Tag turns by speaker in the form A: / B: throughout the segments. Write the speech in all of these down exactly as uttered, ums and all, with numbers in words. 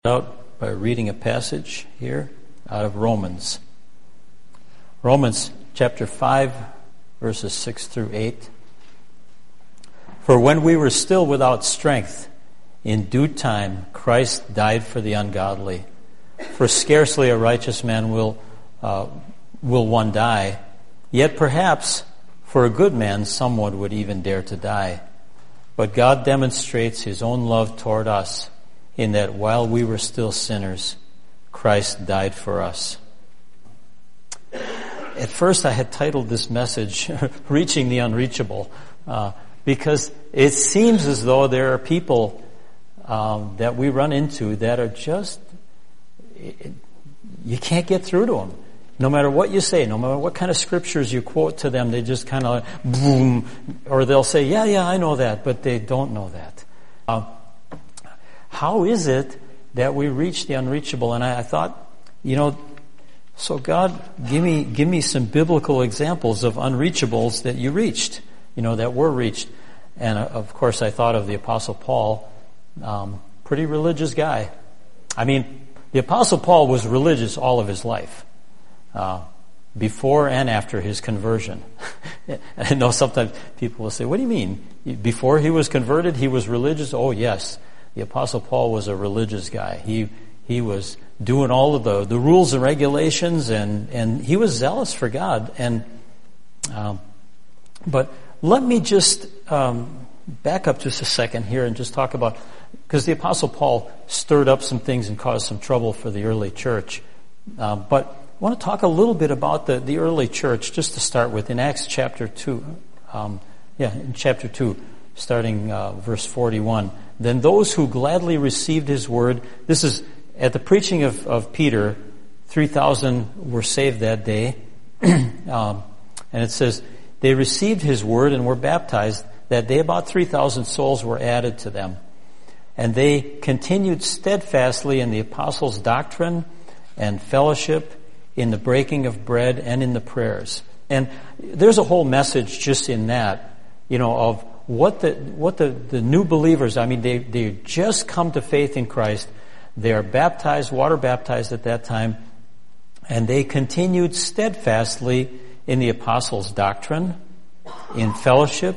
A: Out by reading a passage here out of Romans. Romans chapter five, verses six through eight. For when we were still without strength, in due time Christ died for the ungodly. For scarcely a righteous man will uh, will one die, yet perhaps for a good man someone would even dare to die. But God demonstrates His own love toward us, in that while we were still sinners, Christ died for us. At first I had titled this message, Reaching the Unreachable, uh, because it seems as though there are people um, that we run into that are just, it, you can't get through to them. No matter what you say, no matter what kind of scriptures you quote to them, they just kind of like, boom, or they'll say, yeah, yeah, I know that, but they don't know that. Uh, How is it that we reach the unreachable? And I, I thought, you know, so God, give me give me some biblical examples of unreachables that you reached, you know, that were reached. And uh, of course, I thought of the Apostle Paul, um, pretty religious guy. I mean, the Apostle Paul was religious all of his life, uh, before and after his conversion. I know sometimes people will say, "What do you mean? Before he was converted, he was religious?" Oh, yes. The Apostle Paul was a religious guy. He he was doing all of the, the rules and regulations, and, and he was zealous for God. And um, but let me just um, back up just a second here and just talk about, because the Apostle Paul stirred up some things and caused some trouble for the early church. Uh, but I want to talk a little bit about the, the early church just to start with in Acts chapter two. Um, yeah, in chapter two, starting uh, verse forty-one. Then those who gladly received his word, this is at the preaching of, of Peter, three thousand were saved that day. um, and it says, they received his word and were baptized. That day about three thousand souls were added to them. And they continued steadfastly in the apostles' doctrine and fellowship, in the breaking of bread and in the prayers. And there's a whole message just in that, you know, of What the what the, the new believers, I mean, they they just come to faith in Christ. They are baptized, water baptized at that time, and they continued steadfastly in the apostles' doctrine, in fellowship,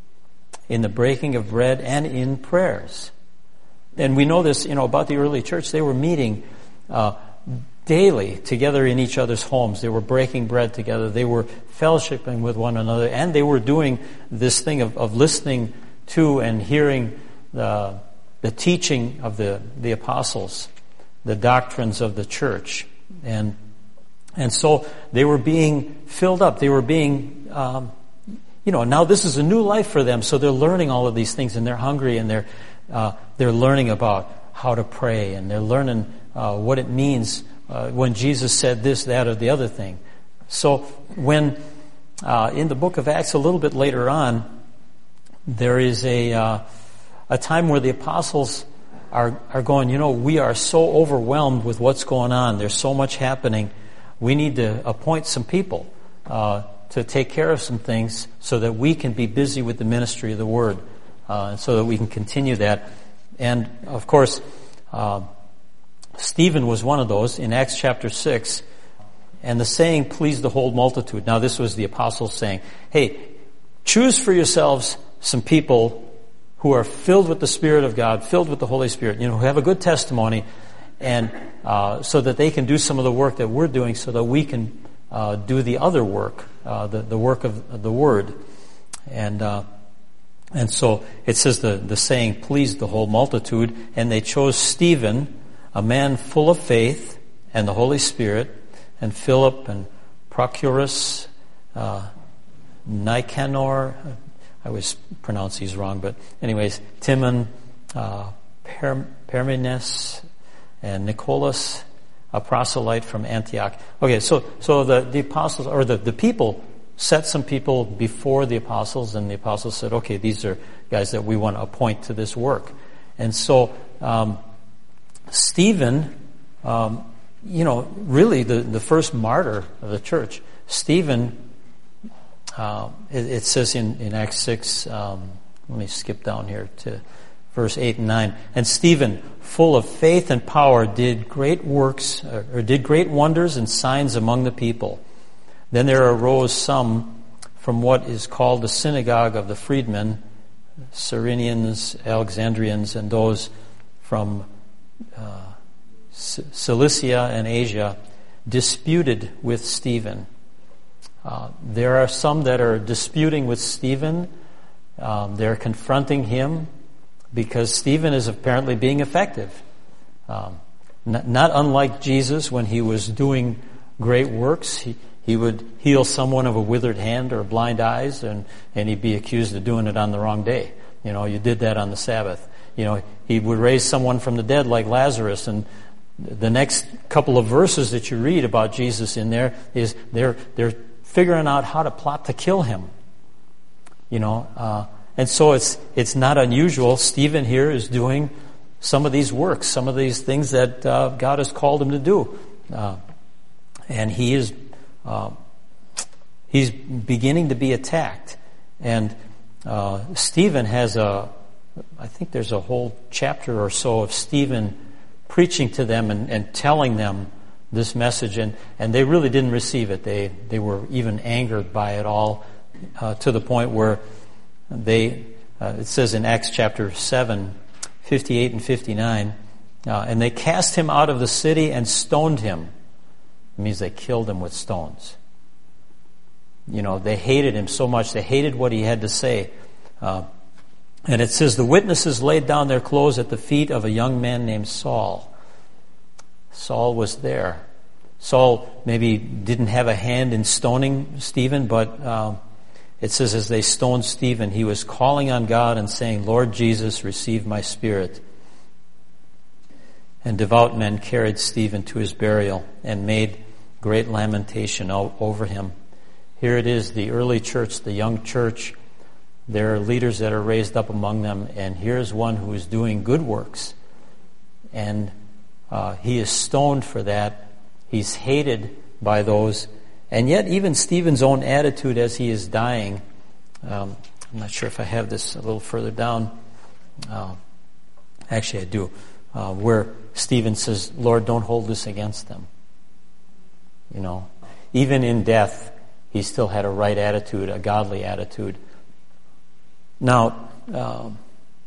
A: in the breaking of bread, and in prayers. And we know this, you know, about the early church. They were meeting uh, daily together in each other's homes. They were breaking bread together. They were fellowshipping with one another, and they were doing this thing of, of listening to and hearing the, the teaching of the, the apostles, the doctrines of the church. And and so they were being filled up. They were being, um, you know, now this is a new life for them, so they're learning all of these things, and they're hungry, and they're, uh, they're learning about how to pray, and they're learning uh, what it means Uh, when Jesus said this, that, or the other thing. So when, uh, in the book of Acts a little bit later on, there is a, uh, a time where the apostles are, are going, you know, we are so overwhelmed with what's going on. There's so much happening. We need to appoint some people, uh, to take care of some things so that we can be busy with the ministry of the word, uh, so that we can continue that. And of course, uh, Stephen was one of those in Acts chapter six, and the saying pleased the whole multitude. Now this was the apostles saying, hey, choose for yourselves some people who are filled with the Spirit of God, filled with the Holy Spirit, you know, who have a good testimony, and uh, so that they can do some of the work that we're doing, so that we can uh, do the other work, uh, the, the work of the Word. And uh, and so it says the, the saying pleased the whole multitude, and they chose Stephen, a man full of faith and the Holy Spirit, and Philip and Prochorus, uh, Nicanor, I always pronounce these wrong, but anyways, Timon, uh, per- Parmenas, and Nicholas, a proselyte from Antioch. Okay, so so the, the apostles, or the, the people, set some people before the apostles, and the apostles said, okay, these are guys that we want to appoint to this work. And so, um, Stephen, um, you know, really the, the first martyr of the church. Stephen, uh, it, it says in, in Acts six, um, let me skip down here to verse eight and nine. And Stephen, full of faith and power, did great works, or did great wonders and signs among the people. Then there arose some from what is called the synagogue of the freedmen, Cyrenians, Alexandrians, and those from uh, Cilicia and Asia, disputed with Stephen. Uh, there are some that are disputing with Stephen. Um, they're confronting him because Stephen is apparently being effective. Um, not, not unlike Jesus when he was doing great works. He, he would heal someone of a withered hand or blind eyes, and, and he'd be accused of doing it on the wrong day. You know, you did that on the Sabbath. You know, he would raise someone from the dead like Lazarus, and the next couple of verses that you read about Jesus in there is they're they're figuring out how to plot to kill him. You know, uh, and so it's it's not unusual. Stephen here is doing some of these works, some of these things that uh, God has called him to do, uh, and he is uh, he's beginning to be attacked. And uh, Stephen has a, I think there's a whole chapter or so of Stephen preaching to them and, and telling them this message, and, and they really didn't receive it. They they were even angered by it all, uh, to the point where they, uh, it says in Acts chapter seven, fifty-eight and fifty-nine, uh, and they cast him out of the city and stoned him. It means they killed him with stones. You know, they hated him so much. They hated what he had to say. Uh, and it says, the witnesses laid down their clothes at the feet of a young man named Saul. Saul was there. Saul maybe didn't have a hand in stoning Stephen, but um, it says as they stoned Stephen, he was calling on God and saying, Lord Jesus, receive my spirit. And devout men carried Stephen to his burial and made great lamentation over him. Here it is, the early church, the young church. There are leaders that are raised up among them, and here's one who is doing good works. And uh, he is stoned for that. He's hated by those. And yet even Stephen's own attitude as he is dying, um, I'm not sure if I have this a little further down. Uh, actually, I do. Uh, where Stephen says, Lord, don't hold this against them. You know, even in death, he still had a right attitude, a godly attitude. Now, um,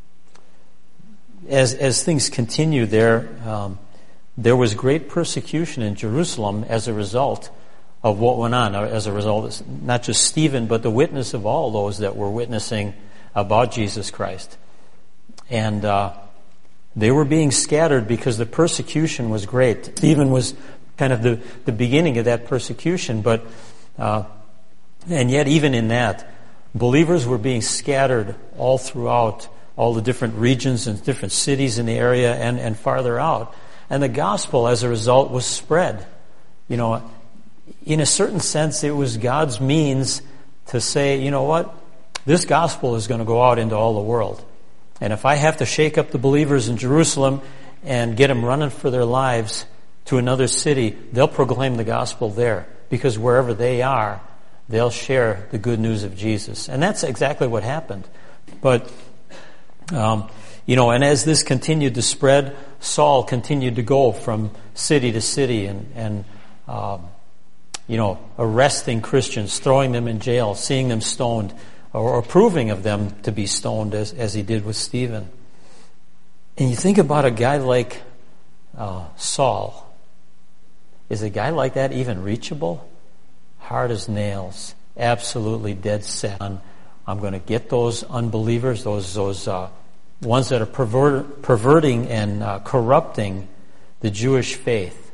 A: as as things continue there, um, there was great persecution in Jerusalem as a result of what went on. As a result, of not just Stephen, but the witness of all those that were witnessing about Jesus Christ. And uh, they were being scattered because the persecution was great. Stephen was kind of the, the beginning of that persecution, but uh, and yet even in that, believers were being scattered all throughout all the different regions and different cities in the area and, and farther out. And the gospel, as a result, was spread. You know, in a certain sense, it was God's means to say, you know what, this gospel is going to go out into all the world. And if I have to shake up the believers in Jerusalem and get them running for their lives to another city, they'll proclaim the gospel there. Because wherever they are, they'll share the good news of Jesus. And that's exactly what happened. But, um, you know, and as this continued to spread, Saul continued to go from city to city and, and um, you know, arresting Christians, throwing them in jail, seeing them stoned, or approving of them to be stoned as, as he did with Stephen. And you think about a guy like uh, Saul. Is a guy like that even reachable? Hard as nails, absolutely dead set on, I'm going to get those unbelievers, those those uh, ones that are pervert, perverting and uh, corrupting the Jewish faith.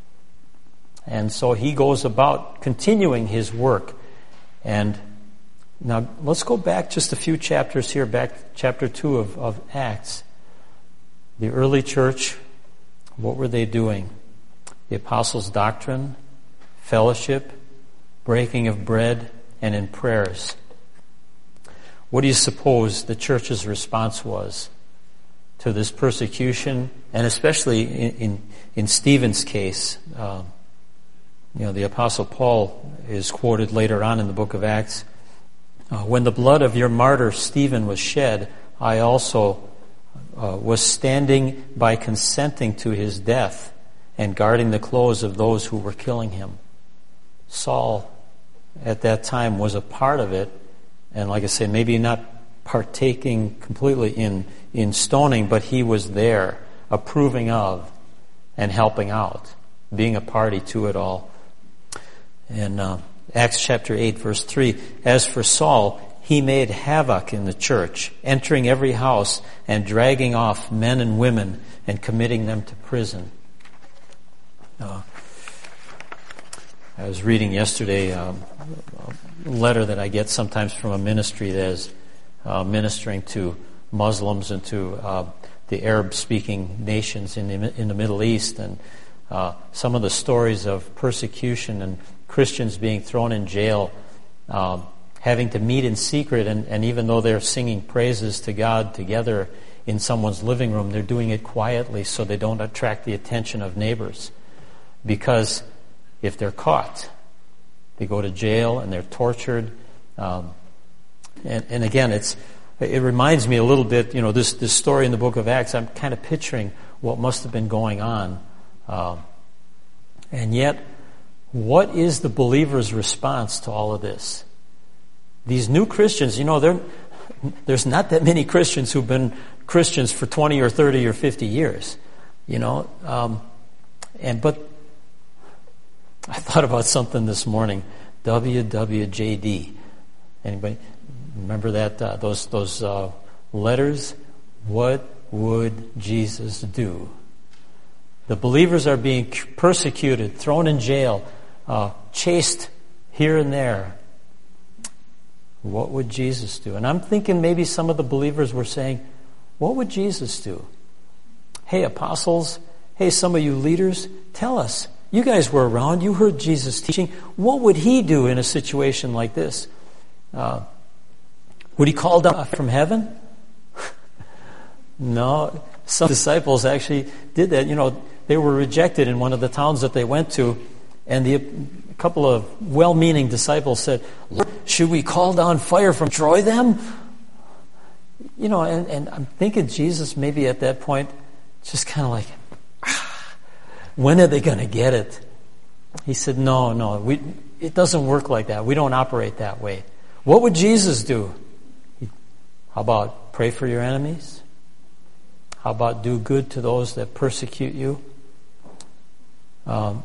A: And so he goes about continuing his work. And now let's go back just a few chapters here, back to chapter two of, of Acts. The early church, what were they doing? The apostles' doctrine, fellowship, breaking of bread, and in prayers. What do you suppose the church's response was to this persecution, and especially in in, in Stephen's case? Uh, you know, the Apostle Paul is quoted later on in the book of Acts. Uh, when the blood of your martyr Stephen was shed, I also uh, was standing by consenting to his death and guarding the clothes of those who were killing him. Saul, at that time, was a part of it, and like I say, maybe not partaking completely in, in stoning, but he was there, approving of and helping out, being a party to it all. And uh, Acts chapter eight, verse three, as for Saul, he made havoc in the church, entering every house and dragging off men and women and committing them to prison. Uh, I was reading yesterday um, a letter that I get sometimes from a ministry that is uh, ministering to Muslims and to uh, the Arab-speaking nations in the, in the Middle East, and uh, some of the stories of persecution and Christians being thrown in jail, um, having to meet in secret, and, and even though they're singing praises to God together in someone's living room, they're doing it quietly so they don't attract the attention of neighbors. Because if they're caught, they go to jail and they're tortured. Um, and, and again, it's it reminds me a little bit, you know, this, this story in the book of Acts, I'm kind of picturing what must have been going on. Um, and yet, what is the believer's response to all of this? These new Christians, you know, there's not that many Christians who've been Christians for twenty or thirty or fifty years, you know. Um, and but I thought about something this morning, W W J D. Anybody remember that? Uh, those those uh, letters? What would Jesus do? The believers are being persecuted, thrown in jail, uh, chased here and there. What would Jesus do? And I'm thinking maybe some of the believers were saying, what would Jesus do? Hey, apostles, hey, some of you leaders, tell us. You guys were around. You heard Jesus teaching. What would he do in a situation like this? Uh, would he call down from heaven? No. Some disciples actually did that. You know, they were rejected in one of the towns that they went to, and the, a couple of well-meaning disciples said, Lord, should we call down fire from Troy them? You know, and, and I'm thinking Jesus maybe at that point just kind of like, ah, when are they going to get it? He said, no, no, we, it doesn't work like that. We don't operate that way. What would Jesus do? How about pray for your enemies? How about do good to those that persecute you? Um,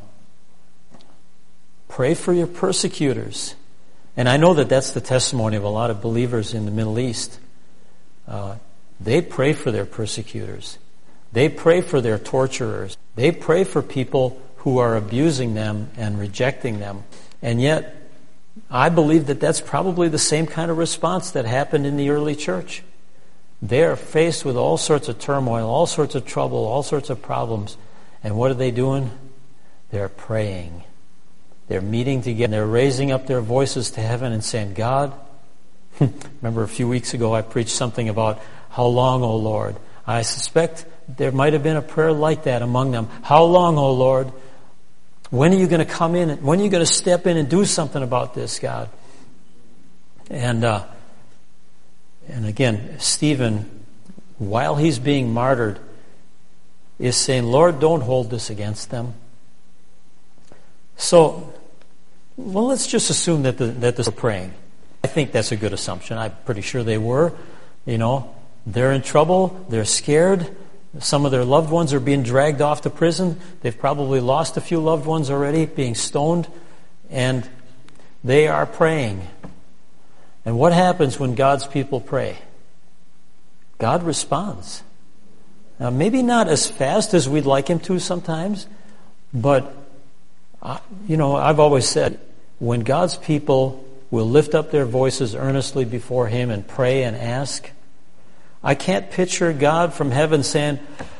A: pray for your persecutors. And I know that that's the testimony of a lot of believers in the Middle East. Uh, they pray for their persecutors. They pray for their torturers. They pray for people who are abusing them and rejecting them. And yet, I believe that that's probably the same kind of response that happened in the early church. They are faced with all sorts of turmoil, all sorts of trouble, all sorts of problems. And what are they doing? They're praying. They're meeting together. They're raising up their voices to heaven and saying, God, remember a few weeks ago I preached something about how long, O Lord? I suspect there might have been a prayer like that among them. How long, O Lord? When are you going to come in? When are you going to step in and do something about this, God? And uh, and again, Stephen, while he's being martyred, is saying, Lord, don't hold this against them. So, well, let's just assume that the, that they're praying. I think that's a good assumption. I'm pretty sure they were. You know, they're in trouble. They're scared. Some of their loved ones are being dragged off to prison. They've probably lost a few loved ones already, being stoned. And they are praying. And what happens when God's people pray? God responds. Now, maybe not as fast as we'd like him to sometimes, but, uh, you know, I've always said, when God's people will lift up their voices earnestly before him and pray and ask, I can't picture God from heaven saying,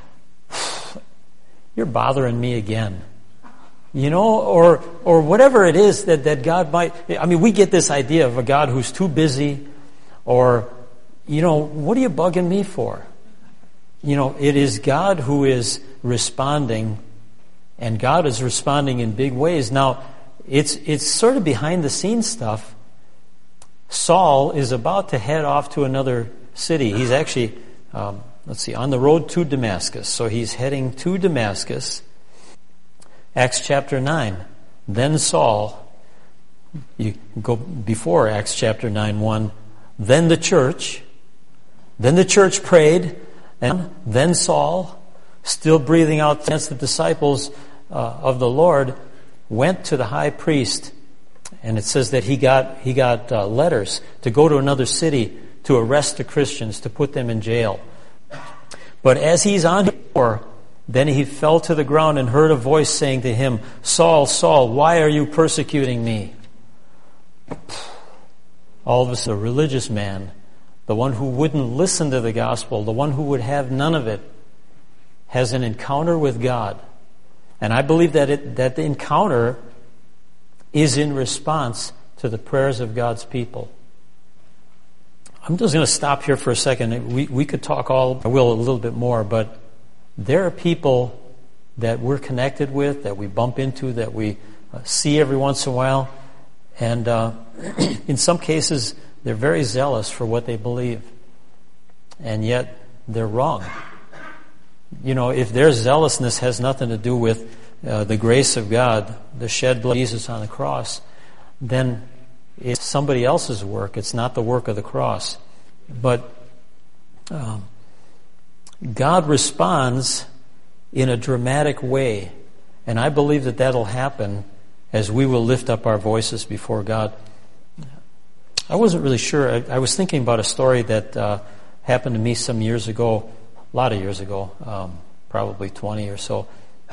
A: you're bothering me again. You know, or or whatever it is that, that God might... I mean, we get this idea of a God who's too busy, or, you know, what are you bugging me for? You know, it is God who is responding, and God is responding in big ways. Now, it's it's sort of behind-the-scenes stuff. Saul is about to head off to another city. He's actually um, let's see, on the road to Damascus. So he's heading to Damascus. Acts chapter nine. Then Saul, you go before Acts chapter nine, one. Then the church, then the church prayed, and then Saul, still breathing out against the disciples uh, of the Lord, went to the high priest. And it says that he got he got uh, letters to go to another city to arrest the Christians, to put them in jail. But as he's on the door, then he fell to the ground and heard a voice saying to him, Saul, Saul, why are you persecuting me? All of us, a religious man, the one who wouldn't listen to the gospel, the one who would have none of it, has an encounter with God. And I believe that it, that the encounter is in response to the prayers of God's people. I'm just going to stop here for a second. We, we could talk all, I will a little bit more, but there are people that we're connected with, that we bump into, that we uh, see every once in a while. And uh, in some cases, they're very zealous for what they believe. And yet, they're wrong. You know, if their zealousness has nothing to do with uh, the grace of God, the shed blood of Jesus on the cross, then it's somebody else's work. It's not the work of the cross. But um, God responds in a dramatic way. And I believe that that'll happen as we will lift up our voices before God. I wasn't really sure. I, I was thinking about a story that uh, happened to me some years ago, a lot of years ago, um, probably twenty or so.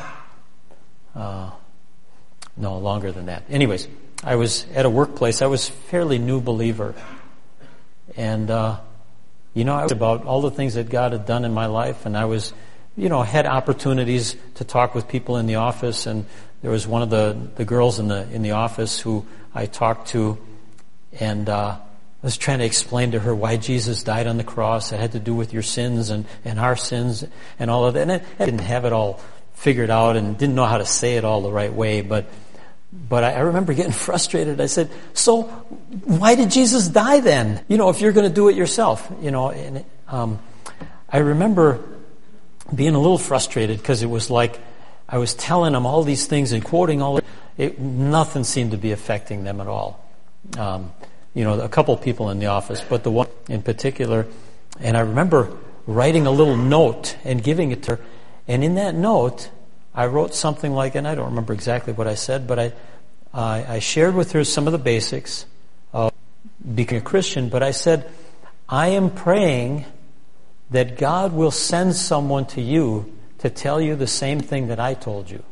A: Uh, no, longer than that. Anyways, I was at a workplace. I was a fairly new believer. And, uh, you know, I was about all the things that God had done in my life. And I was, you know, had opportunities to talk with people in the office. And there was one of the, the girls in the in the office who I talked to. And uh, I was trying to explain to her why Jesus died on the cross. It had to do with your sins and, and our sins and all of that. And I, I didn't have it all figured out and didn't know how to say it all the right way. But But I remember getting frustrated. I said, so why did Jesus die then? You know, if you're going to do it yourself, you know. And um, I remember being a little frustrated because it was like I was telling them all these things and quoting all it. Nothing seemed to be affecting them at all. Um, you know, a couple people in the office, but the one in particular. And I remember writing a little note and giving it to her. And in that note, I wrote something like, and I don't remember exactly what I said, but I, uh, I shared with her some of the basics of becoming a Christian. But I said, I am praying that God will send someone to you to tell you the same thing that I told you.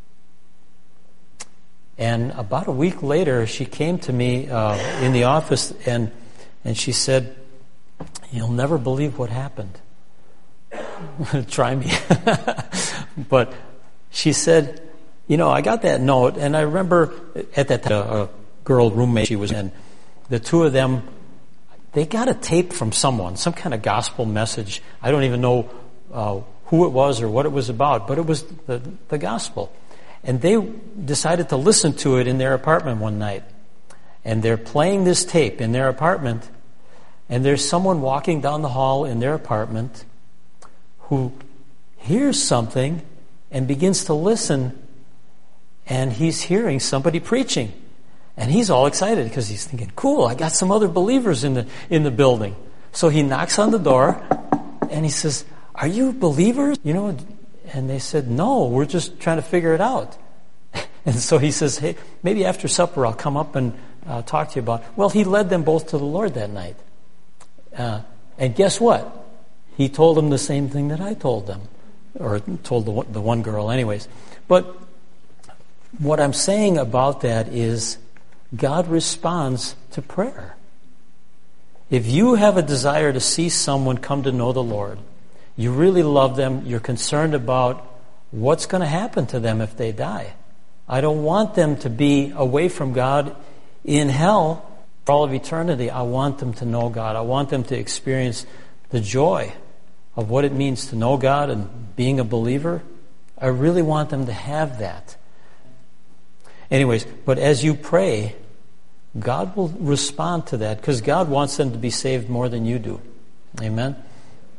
A: And about a week later, she came to me uh, in the office, and and she said, "You'll never believe what happened." Try me, but. She said, you know, I got that note, and I remember at that time, a girl roommate she was in, the two of them, they got a tape from someone, some kind of gospel message. I don't even know uh, who it was or what it was about, but it was the, the gospel. And they decided to listen to it in their apartment one night. And they're playing this tape in their apartment, and there's someone walking down the hall in their apartment who hears something and begins to listen, and he's hearing somebody preaching. And he's all excited because he's thinking, cool, I got some other believers in the in the building. So he knocks on the door, and he says, are you believers? You know, and they said, no, we're just trying to figure it out. And so he says, hey, maybe after supper I'll come up and uh, talk to you about it. Well, he led them both to the Lord that night. Uh, and guess what? He told them the same thing that I told them. Or told the, the one girl anyways. But what I'm saying about that is God responds to prayer. If you have a desire to see someone come to know the Lord, you really love them, you're concerned about what's going to happen to them if they die. I don't want them to be away from God in hell for all of eternity. I want them to know God. I want them to experience the joy of what it means to know God and being a believer. I really want them to have that. Anyways, but as you pray, God will respond to that because God wants them to be saved more than you do. Amen?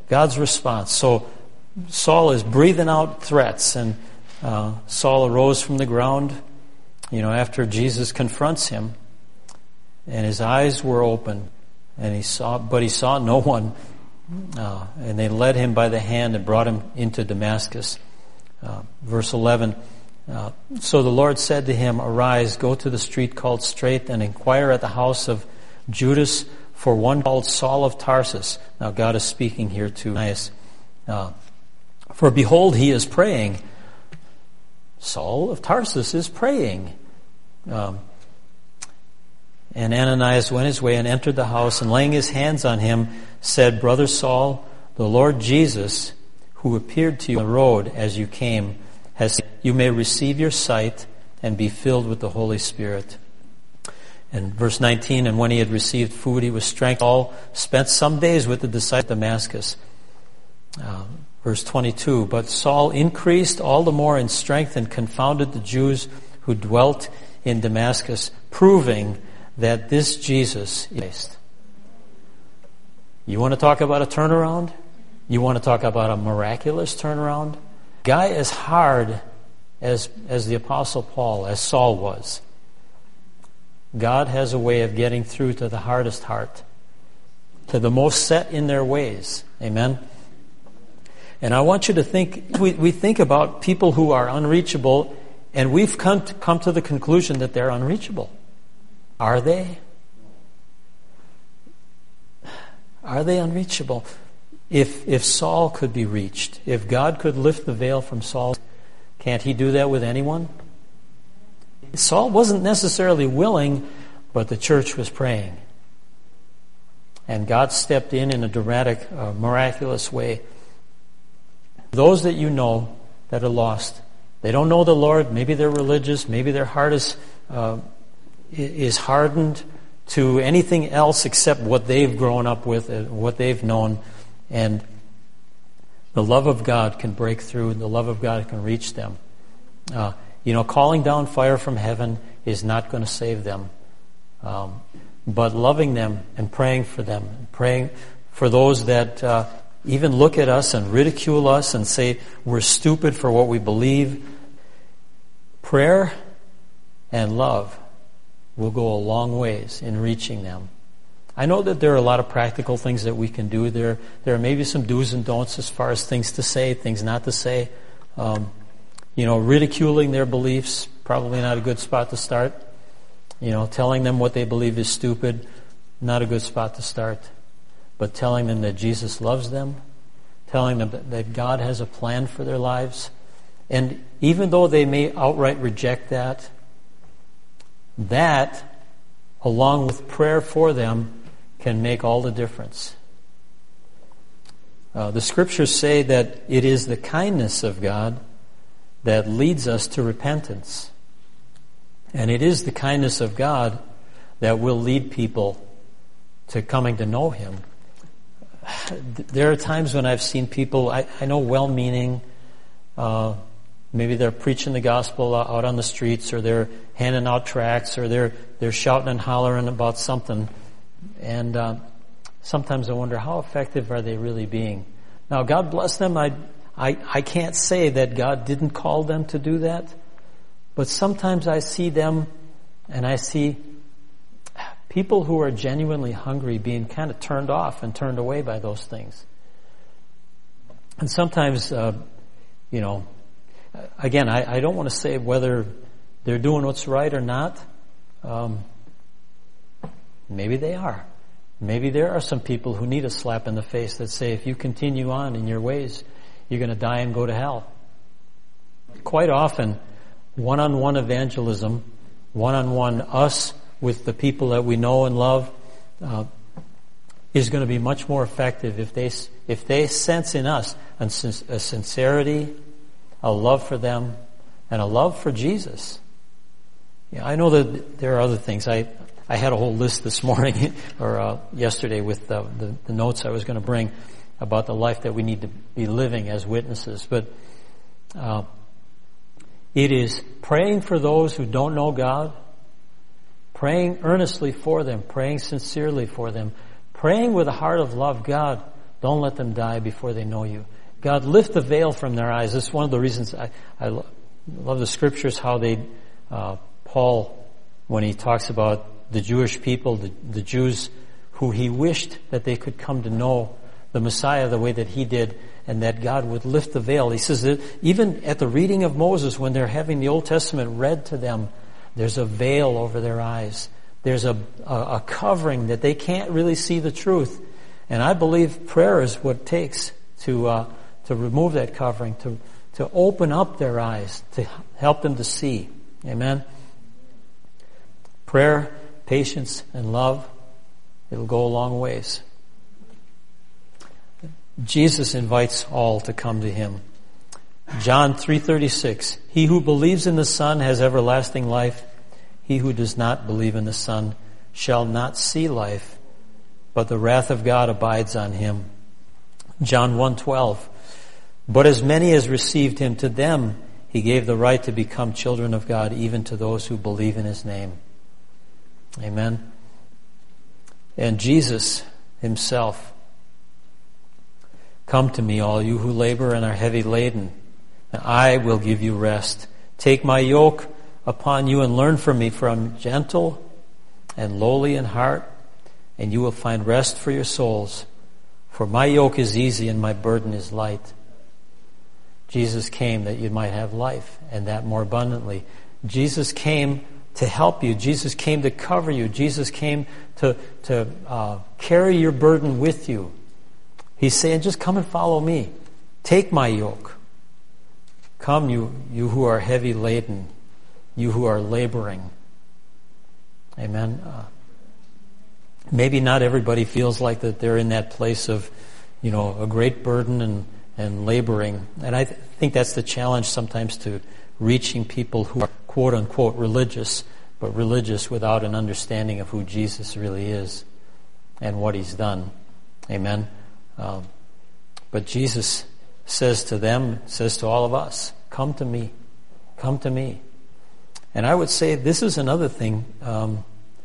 A: God's response. So Saul is breathing out threats, and uh, Saul arose from the ground, you know, after Jesus confronts him, and his eyes were open, and he saw, but he saw no one, uh, and they led him by the hand and brought him into Damascus. Uh, verse eleven. Uh, so the Lord said to him, "Arise, go to the street called Straight, and inquire at the house of Judas for one called Saul of Tarsus." Now God is speaking here to Ananias. Uh, for behold, he is praying. Saul of Tarsus is praying. Um, and Ananias went his way and entered the house, and laying his hands on him, said, "Brother Saul, the Lord Jesus, who appeared to you on the road as you came, has said, you may receive your sight and be filled with the Holy Spirit." And verse nineteen, and when he had received food, he was strengthened. Saul spent some days with the disciples at Damascus. Uh, verse twenty-two, but Saul increased all the more in strength and confounded the Jews who dwelt in Damascus, proving that this Jesus is Christ. You want to talk about a turnaround? You want to talk about a miraculous turnaround? Guy as hard as as the Apostle Paul, as Saul was. God has a way of getting through to the hardest heart, to the most set in their ways. Amen? And I want you to think, we, we think about people who are unreachable, and we've come to, come to the conclusion that they're unreachable. Are they? Are they unreachable? If if Saul could be reached, if God could lift the veil from Saul, can't he do that with anyone? Saul wasn't necessarily willing, but the church was praying. And God stepped in in a dramatic, uh, miraculous way. Those that you know that are lost, they don't know the Lord, maybe they're religious, maybe their heart is, uh, is hardened to anything else except what they've grown up with, uh, what they've known. And the love of God can break through, and the love of God can reach them. Uh, you know, calling down fire from heaven is not going to save them. Um, but loving them and praying for them, praying for those that uh, even look at us and ridicule us and say we're stupid for what we believe. Prayer and love will go a long ways in reaching them. I know that there are a lot of practical things that we can do. There, there are maybe some do's and don'ts as far as things to say, things not to say. Um, you know, ridiculing their beliefs, probably not a good spot to start. You know, telling them what they believe is stupid, not a good spot to start. But telling them that Jesus loves them, telling them that, that God has a plan for their lives. And even though they may outright reject that, that, along with prayer for them, can make all the difference. Uh, the scriptures say that it is the kindness of God that leads us to repentance. And it is the kindness of God that will lead people to coming to know Him. There are times when I've seen people, I, I know well-meaning, uh, maybe they're preaching the gospel out on the streets, or they're handing out tracts, or they're they're shouting and hollering about something. And uh, sometimes I wonder, how effective are they really being? Now, God bless them. I, I I can't say that God didn't call them to do that. But sometimes I see them, and I see people who are genuinely hungry being kind of turned off and turned away by those things. And sometimes, uh, you know, again, I, I don't want to say whether they're doing what's right or not. Um, maybe they are. Maybe there are some people who need a slap in the face that say, if you continue on in your ways, you're going to die and go to hell. Quite often, one-on-one evangelism, one-on-one us with the people that we know and love, uh, is going to be much more effective if they if they sense in us a, a sincerity, a love for them, and a love for Jesus. Yeah, I know that there are other things. I I had a whole list this morning or uh, yesterday with uh, the, the notes I was going to bring about the life that we need to be living as witnesses. But uh, it is praying for those who don't know God, praying earnestly for them, praying sincerely for them, praying with a heart of love. God, Don't let them die before they know you. God, lift the veil from their eyes. This is one of the reasons I, I love the scriptures, how they, uh, Paul, when he talks about the Jewish people, the, the Jews who he wished that they could come to know the Messiah the way that he did, and that God would lift the veil. He says that even at the reading of Moses, when they're having the Old Testament read to them, there's a veil over their eyes. There's a, a, a covering that they can't really see the truth. And I believe prayer is what it takes to uh, to remove that covering, to to open up their eyes, to help them to see. Amen? Prayer, patience, and love, it'll go a long ways. Jesus invites all to come to Him. John three thirty-six, he who believes in the Son has everlasting life. He who does not believe in the Son shall not see life, but the wrath of God abides on him. John one twelve, but as many as received Him, to them He gave the right to become children of God, even to those who believe in His name. Amen. And Jesus Himself, come to me, all you who labor and are heavy laden, and I will give you rest. Take my yoke upon you and learn from me, for I'm gentle and lowly in heart, and you will find rest for your souls. For my yoke is easy and my burden is light. Jesus came that you might have life, and that more abundantly. Jesus came to help you. Jesus came to cover you. Jesus came to, to uh, carry your burden with you. He's saying, just come and follow me. Take my yoke. Come, you, you who are heavy laden, you who are laboring. Amen. Uh, maybe not everybody feels like that they're in that place of, you know, a great burden and, and laboring. And I th- think that's the challenge sometimes, to reaching people who are quote unquote religious, but religious without an understanding of who Jesus really is and what He's done. Amen. Um, but Jesus says to them, says to all of us, come to me, come to me. And I would say this is another thing. Um,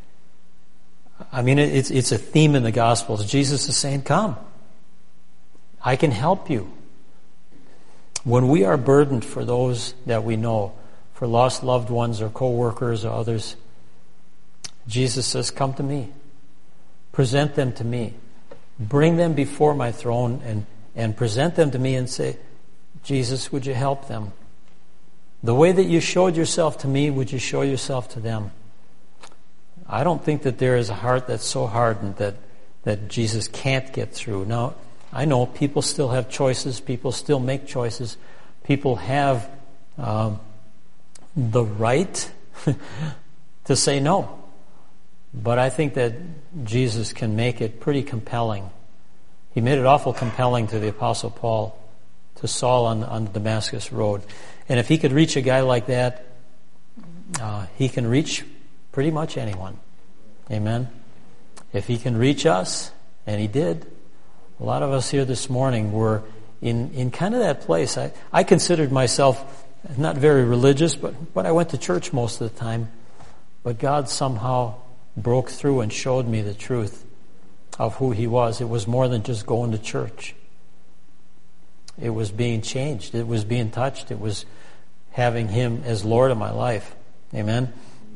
A: I mean, it's it's a theme in the Gospels. Jesus is saying, come. I can help you. When we are burdened for those that we know, for lost loved ones or co-workers or others, Jesus says, come to me. Present them to me. Bring them before my throne and, and present them to me and say, Jesus, would you help them? The way that you showed yourself to me, would you show yourself to them? I don't think that there is a heart that's so hardened that, that Jesus can't get through. Now, I know people still have choices. People still make choices. People have um, the right to say no. But I think that Jesus can make it pretty compelling. He made it awful compelling to the Apostle Paul, to Saul on, on the Damascus road. And if he could reach a guy like that, uh, he can reach pretty much anyone. Amen? If he can reach us, and he did, a lot of us here this morning were in, in kind of that place. I, I considered myself not very religious, but, but I went to church most of the time. But God somehow broke through and showed me the truth of who He was. It was more than just going to church. It was being changed. It was being touched. It was having Him as Lord of my life. Amen?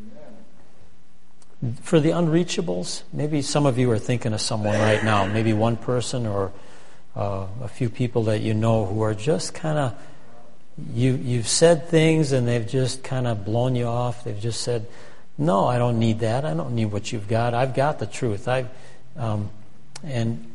A: For the unreachables, maybe some of you are thinking of someone right now, maybe one person or uh, a few people that you know who are just kind of, you, you've said things and they've just kind of blown you off. They've just said, no, I don't need that. I don't need what you've got. I've got the truth. I've, um, and,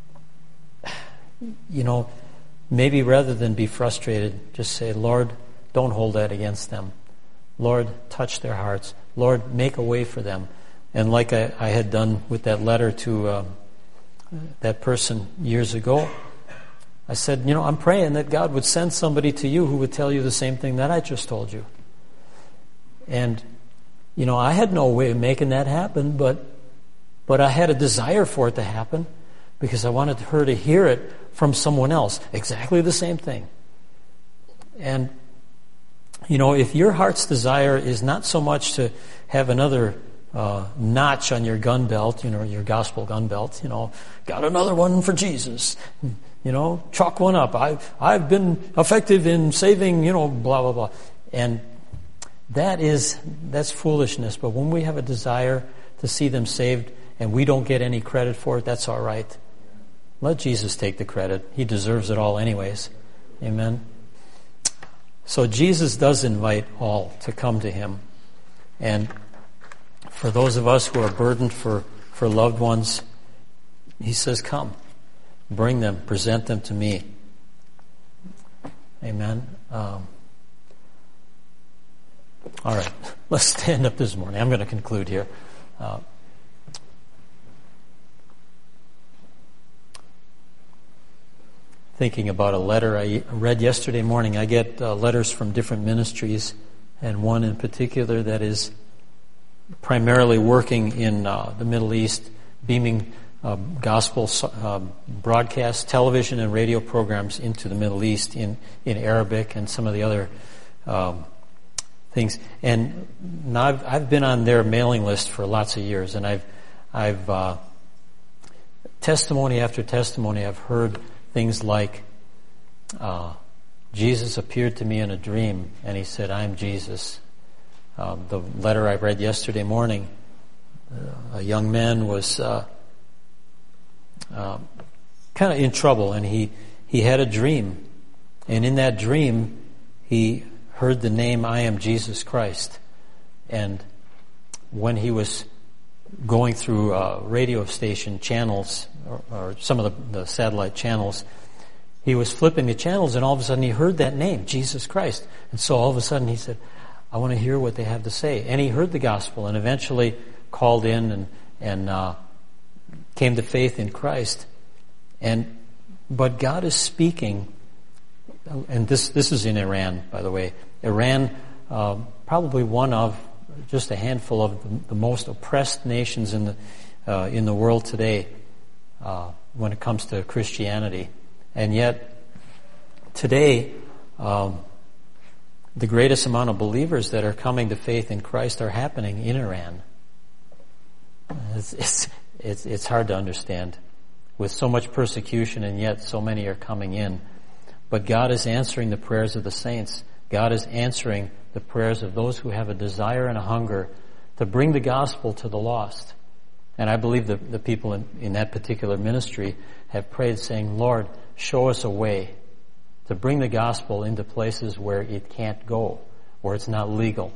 A: you know, maybe rather than be frustrated, just say, Lord, don't hold that against them. Lord, touch their hearts. Lord, make a way for them. And like I, I had done with that letter to um, that person years ago, I said, you know, I'm praying that God would send somebody to you who would tell you the same thing that I just told you. And, you know, I had no way of making that happen, but but I had a desire for it to happen because I wanted her to hear it from someone else. Exactly the same thing. And, you know, if your heart's desire is not so much to have another uh, notch on your gun belt, you know, your gospel gun belt, you know, got another one for Jesus. You know, chalk one up. I've, I've been effective in saving, you know, blah, blah, blah. And that is, that's foolishness. But when we have a desire to see them saved and we don't get any credit for it, that's all right. Let Jesus take the credit. He deserves it all anyways. Amen. So Jesus does invite all to come to Him. And for those of us who are burdened for, for loved ones, He says, come. Bring them. Present them to me. Amen. Um, all right. Let's stand up this morning. I'm going to conclude here. Uh, thinking about a letter I read yesterday morning. I get uh, letters from different ministries, and one in particular that is primarily working in uh, the Middle East, beaming uh, gospel uh, broadcast, television and radio programs into the Middle East in, in Arabic and some of the other um, things. And now I've, I've been on their mailing list for lots of years, and I've, I've uh, testimony after testimony, I've heard things like, uh, Jesus appeared to me in a dream, and He said, I'm Jesus. Uh, the letter I read yesterday morning, uh, a young man was uh, uh, kind of in trouble, and he, he had a dream. And in that dream, he heard the name, I am Jesus Christ. And when he was going through uh, radio station channels, or, or some of the, the satellite channels, he was flipping the channels, and all of a sudden he heard that name, Jesus Christ. And so all of a sudden he said, I want to hear what they have to say. And he heard the gospel and eventually called in and, and uh, came to faith in Christ. And but God is speaking, and this this is in Iran, by the way. Iran, uh, probably one of just a handful of the, the most oppressed nations in the uh, in the world today uh, when it comes to Christianity. And yet, today, um, the greatest amount of believers that are coming to faith in Christ are happening in Iran. It's, it's, it's, it's hard to understand. With so much persecution, and yet so many are coming in. But God is answering the prayers of the saints. God is answering the prayers of those who have a desire and a hunger to bring the gospel to the lost. And I believe the, the people in, in that particular ministry have prayed saying, Lord, show us a way to bring the gospel into places where it can't go, where it's not legal.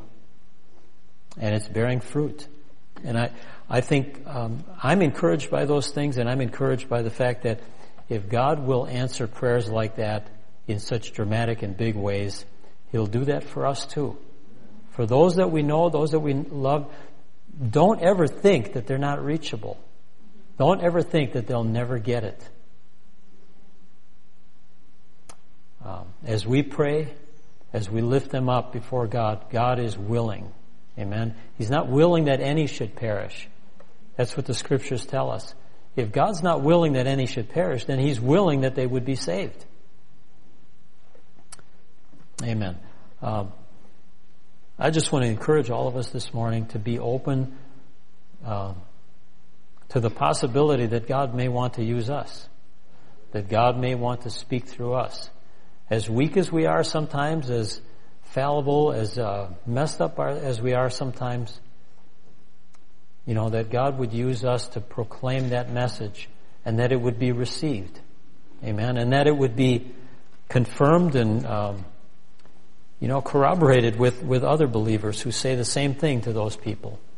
A: And it's bearing fruit. And I, I think um, I'm encouraged by those things, and I'm encouraged by the fact that if God will answer prayers like that in such dramatic and big ways, He'll do that for us too. For those that we know, those that we love, don't ever think that they're not reachable. Don't ever think that they'll never get it. Um, as we pray, as we lift them up before God, God is willing. Amen. He's not willing that any should perish. That's what the scriptures tell us. If God's not willing that any should perish, then He's willing that they would be saved. Amen. Um, I just want to encourage all of us this morning to be open uh, to the possibility that God may want to use us, that God may want to speak through us. As weak as we are sometimes, as fallible, as uh, messed up as we are sometimes, you know, that God would use us to proclaim that message and that it would be received. Amen. And that it would be confirmed and, um, you know, corroborated with, with other believers who say the same thing to those people.